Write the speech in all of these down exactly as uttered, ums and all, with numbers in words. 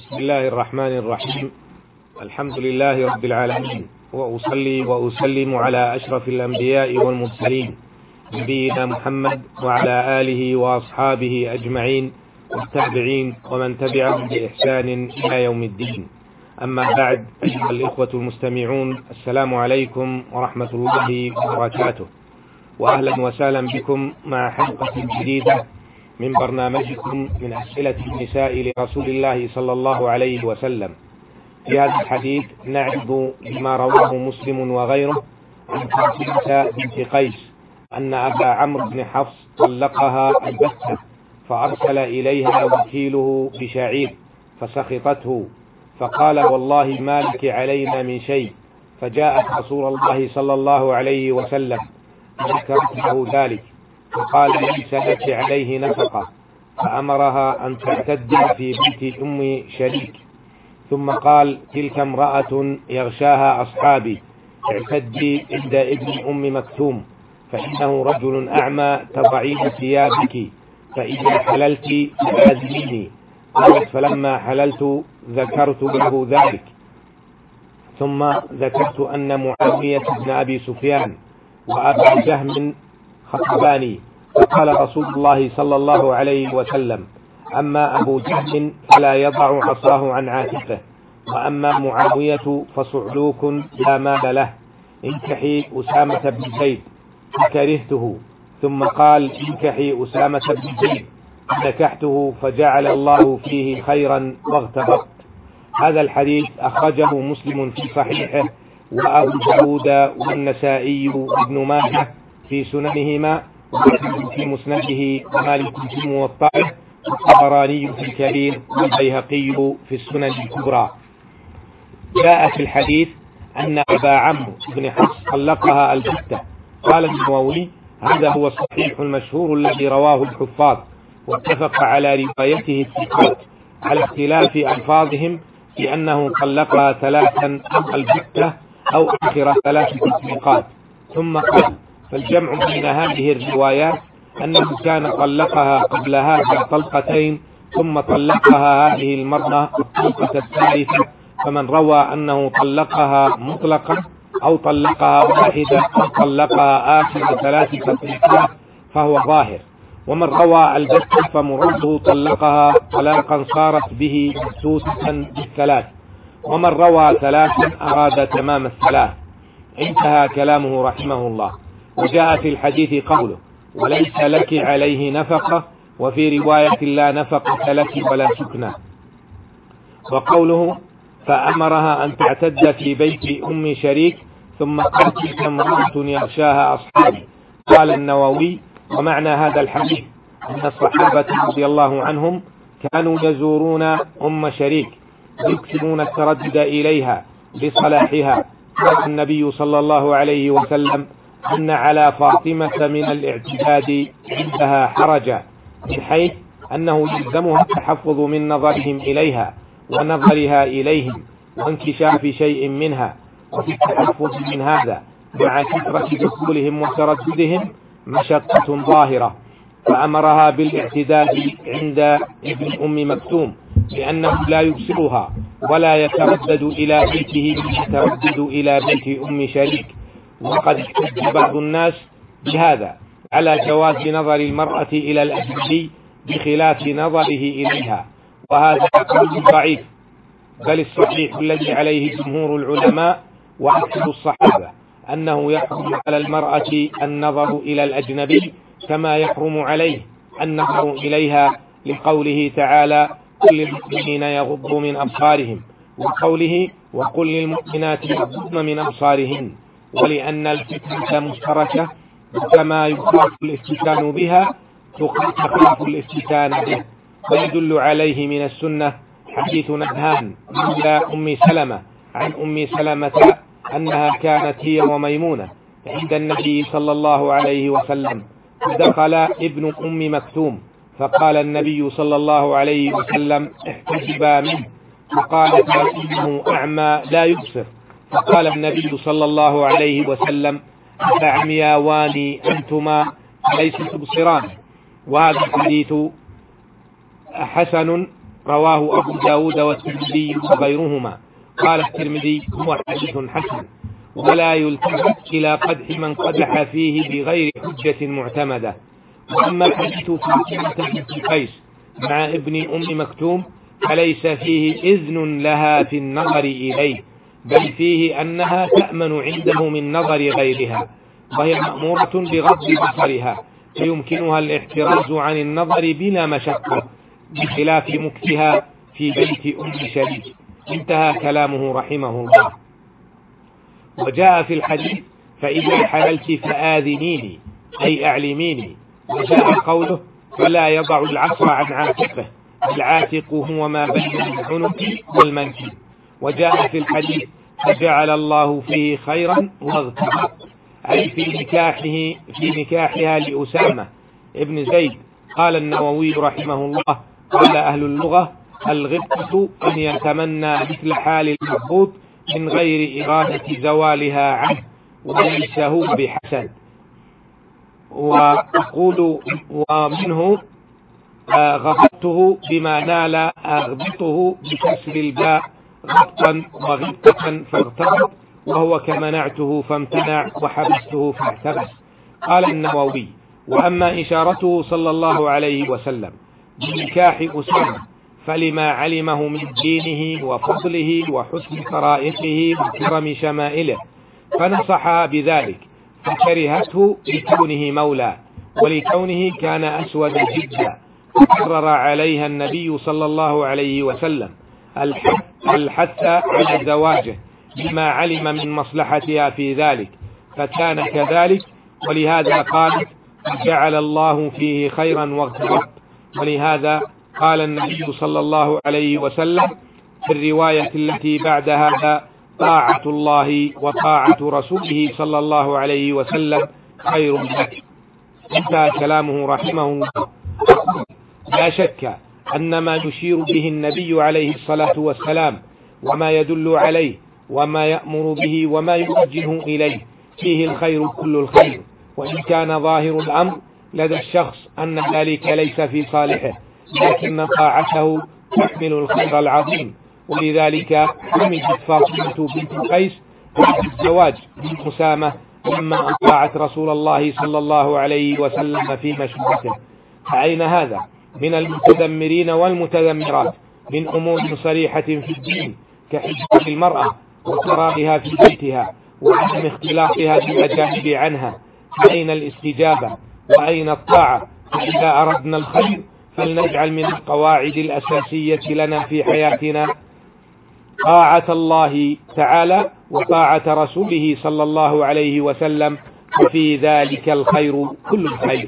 بسم الله الرحمن الرحيم. الحمد لله رب العالمين، وأصلي وأسلم على أشرف الأنبياء والمرسلين نبينا محمد وعلى آله وأصحابه أجمعين والتابعين ومن تبعهم بإحسان إلى يوم الدين. أما بعد، أيها الإخوة المستمعون، السلام عليكم ورحمة الله وبركاته، وأهلا وسهلا بكم مع حلقة جديدة من برنامجكم من أسئلة النساء لرسول الله صلى الله عليه وسلم. في هذا الحديث نعرض لما رواه مسلم وغيره عن فاطمة بنت قيس أن أبا عمرو بن حفص طلقها البتة، فأرسل إليها وكيله بشعير فسخطته، فقال: والله ما لك علينا من شيء. فجاءت رسول الله صلى الله عليه وسلم فذكرت له ذلك، فقال: ليس لك عليه نفقة، فأمرها أن تعتد في بيت أم شريك. ثم قال: تلك امرأة يغشاها أصحابي، اعتدي عند ابن أم مكتوم، فإنه رجل أعمى تضعين ثيابك، فإذا حللت فآذنيني. قالت: فلما حللت ذكرت له ذلك، ثم ذكرت أن معاوية بن أبي سفيان وأبا جهم خطباني، فقال رسول الله صلى الله عليه وسلم: أما أبو جهم فلا يضع عصاه عن عاتقه، وأما معاوية فصعلوك لا مال له، انكحي أسامة بن زيد، فكرهته. ثم قال: انكحي أسامة بن زيد، فنكحته فجعل الله فيه خيرا واغتبط. هذا الحديث أخرجه مسلم في صحيحه، وأبو داود والنسائي وابن ماجه في سننهما، وأحمد في مسنده، ومالك في موطئه، والطبراني في الكبير، والبيهقي في السنن الكبرى. جاء في الحديث أن أبا عمرو بن حفص طلقها البتة. قال النووي: هذا هو الصحيح المشهور الذي رواه الحفاظ، واتفق على روايته الثقات على اختلاف ألفاظهم في أنه طلقها ثلاثا أو البتة أو آخر ثلاث تطليقات. ثم قال: فالجمع بين هذه الروايات أنه كان طلقها قبل هذا طلقتين، ثم طلقها هذه المرة الطلقة الثالثة. فمن روى أنه طلقها مطلقا أو طلقها واحدة أو طلقها آخر ثلاث تطليقات فهو ظاهر، ومن روى البتة فمراده طلقها طلاقا صارت به مبسوطة بالثلاث، ومن روى ثلاثا أراد تمام الثلاث. انتهى كلامه رحمه الله. وجاء في الحديث قوله: وليس لك عليه نفقة، وفي رواية: لا نفقة لك ولا سكنى. وقوله: فأمرها أن تعتد في بيت أم شريك، ثم قال: تلك امرأة يغشاها أصحابي. قال النووي: ومعنى هذا الحديث أن الصحابة رضي الله عنهم كانوا يزورون أم شريك ويكثرون التردد إليها لصلاحها. قال النبي صلى الله عليه وسلم أن على فاطمة من الاعتداد عندها حرجا، من حيث أنه يلزمها التحفظ من نظرهم إليها ونظرها إليهم وانكشاف شيء منها. وفي التحفظ من هذا مع كثرة دخولهم وترددهم مشقة ظاهرة، فأمرها بالاعتداد عند ابن أم مكتوم، لأنه لا يبصرها ولا يتردد إلى بيته يتردد إلى بيت أم شريك. وقد احتج بعض الناس بهذا على جواز نظر المرأة إلى الأجنبي بخلاف نظره إليها، وهذا قول ضعيف، بل الصحيح الذي عليه جمهور العلماء وأكثر الصحابة أنه يحرم على المرأة النظر إلى الأجنبي كما يحرم عليه النظر إليها، لقوله تعالى: قل للمؤمنين يغضوا من أبصارهم، وقوله: وقل للمؤمنات يغضضن من أبصارهن، ولأن الفتنة مشتركة، وكما يخاف الافتتان بها تخاف الافتتان به. ويدل عليه من السنة حديث نبهان مولى أم سلمة عن أم سلمة أنها كانت هي وميمونة عند النبي صلى الله عليه وسلم، فدخل ابن أم مكتوم، فقال النبي صلى الله عليه وسلم: احتجبا منه. فقالت: إنه أعمى لا يبصر. فقال النبي صلى الله عليه وسلم: أفعمياوان أنتما ليس تبصران. وهذا الحديث حسن رواه أبو داود والترمذي وغيرهما. قال الترمذي هو حديث حسن، ولا يلتفت إلى قدح من قدح فيه بغير حجة معتمدة. وأما حديث فاطمة بنت قيس مع ابن أم مكتوم فليس فيه إذن لها في النظر إليه، بل فيه أنها تأمن عنده من نظر غيرها، وهي مأمورة بغض بصرها فيمكنها الاحتراز عن النظر بلا مشقة، بخلاف مكتها في بيت أم شريك. انتهى كلامه رحمه الله. وجاء في الحديث فإذا حللت فآذنيني أي أعلميني. وجاء قوله فلا يضع العصا عن عاتقه، العاتق هو ما بين العنق والمنكب. وجاء في الحديث فجعل الله فيه خيرا واغتبط، أي في نكاحه في نكاحها لأسامة ابن زيد. قال النووي رحمه الله قال أهل اللغة الغبطة أن يتمنى مثل حال المغبوط من غير إرادة زوالها عنه، وليس هو بحسن. وأقول ومنه غبطته بما نال أغبطه بكسر الباء غبطا وغبطة فاغتبط، وهو كمنعته فامتنع وحبسته فاحتبس. قال النووي وأما إشارته صلى الله عليه وسلم بنكاح أسامة فلما علمه من دينه وفضله وحسن طرائقه وكرم شمائله، فنصح بذلك فكرهته لكونه مولى ولكونه كان أسود جدا، فكرر عليها النبي صلى الله عليه وسلم الحث على زواجه بما علم من مصلحتها في ذلك، فكان كذلك. ولهذا قال جعل الله فيه خيرا واغتبط. ولهذا قال النبي صلى الله عليه وسلم في الرواية التي بعد هذا طاعة الله وطاعة رسوله صلى الله عليه وسلم خير لك. انتهى كلامه رحمه الله. لا شك أن ما يشير به النبي عليه الصلاة والسلام وما يدل عليه وما يأمر به وما يوجه إليه فيه الخير كل الخير، وإن كان ظاهر الأمر لدى الشخص أن ذلك ليس في صالحه، لكن طاعته تحمل الخير العظيم. ولذلك حمدت فاطمة بنت قيس هذا الزواج من أسامة لما أطاعت رسول الله صلى الله عليه وسلم في مشورته. فأين هذا من المتذمرين والمتذمرات من أمور صريحة في الدين كحجاب المرأة وقرارها في بيتها وعدم اختلاطها بالأجانب عنها؟ فأين الاستجابة وأين الطاعة؟ فإذا أردنا الخير فلنجعل من القواعد الأساسية لنا في حياتنا طاعة الله تعالى وطاعة رسوله صلى الله عليه وسلم، وفي ذلك الخير كل الخير.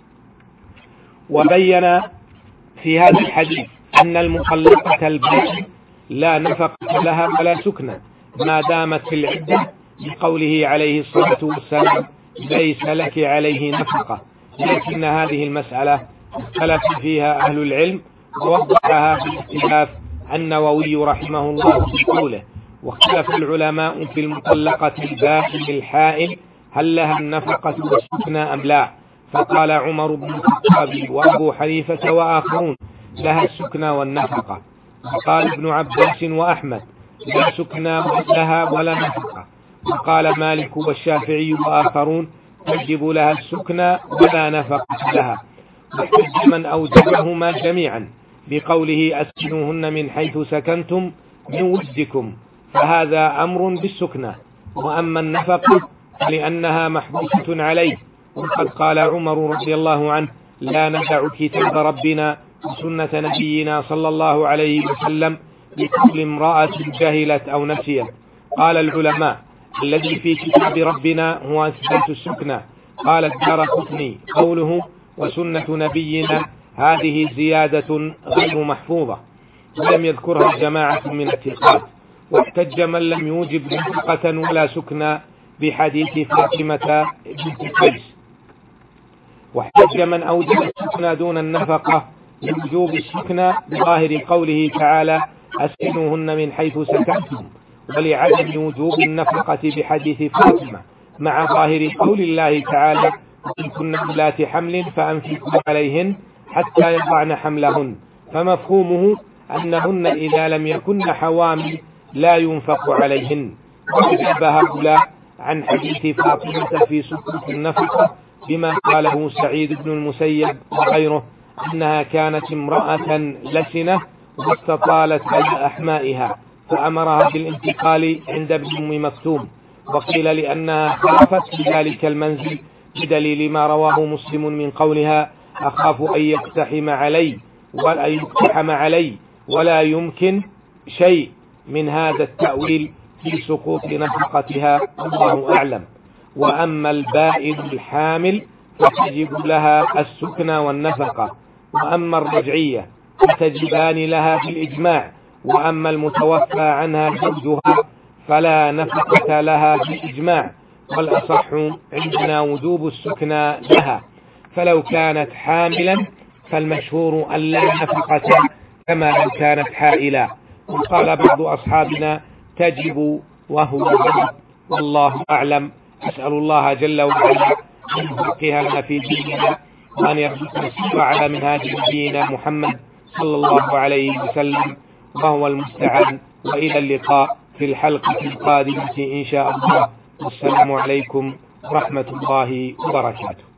وبين في هذا الحديث أن المطلقة البائن لا نفقة لها ولا سكنى ما دامت في العدة، بقوله عليه الصلاة والسلام ليس لك عليه نفقة. لكن هذه المسألة اختلف فيها أهل العلم ووضحها بالاختلاف النووي رحمه الله في قوله. واختلف العلماء في المطلقة البائن الحائل هل لها النفقة والسكنى أم لا، فقال عمر بن الخطاب وأبو حنيفة وآخرون لها السكنى والنفقة، وقال ابن عباس وأحمد لا سكنى لها ولا نفقة، وقال مالك والشافعي وآخرون تجب لها السكنى ولا نفقة لها. واحتج من أوجبهما جميعا بقوله أسكنوهن من حيث سكنتم من وجدكم، فهذا أمر بالسكنى. وأما النفقة لأنها محبوسة عليه، وقد قال عمر رضي الله عنه لا ندع كتاب ربنا وسنة نبينا صلى الله عليه وسلم بكل امرأة جهلت أو نسيت. قال العلماء الذي في كتاب ربنا هو إثبات السكنى. قال الدارقطني قوله وسنة نبينا هذه زيادة غير محفوظة، ولم يذكرها جماعة من الثقات. واحتج من لم يوجب نفقة ولا سكنى بحديث فاطمة بنت قيس. واحتج من أوجب السكنى دون النفقة لوجوب السكنى بظاهر قوله تعالى أسكنوهن من حيث سكنتم، ولعدم وجوب النفقة بحديث فاطمة مع ظاهر قول الله تعالى وإن كن أولات حمل فأنفقوا عليهن حتى يضعن حملهن، فمفهومه أنهن إذا لم يكن حوامل لا ينفق عليهن. وأجاب هؤلاء عن حديث فاطمة في سقوط النفقة بما قاله سعيد بن المسيب وغيره، أنها كانت امرأة لسنة واستطالت على أحمائها فأمرها بالانتقال عند ابن أم مكتوم، وقيل لأنها خافت في ذلك المنزل بدليل ما رواه مسلم من قولها: أخاف أن يقتحم علي ولا يقتحم علي ولا يمكن شيء من هذا التأويل في سقوط نفقتها، الله أعلم. وأما البائن الحامل فتجب لها السكنى والنفقة، وأما الرجعية فتجبان لها بالإجماع، وأما المتوفى عنها زوجها فلا نفقة لها بالإجماع، والأصح عندنا وجوب السكنى لها، فلو كانت حاملا فالمشهور أن لا نفقة كما لو كانت حائلا. وقال بعض أصحابنا تجب وهو غلط، والله أعلم. أسأل الله جل وعلا أن يفقهنا في ديننا، وأن يرزقنا السير على منهاج نبينا محمد صلى الله عليه وسلم، وهو المستعان. وإلى اللقاء في الحلقة القادمة إن شاء الله، والسلام عليكم ورحمة الله وبركاته.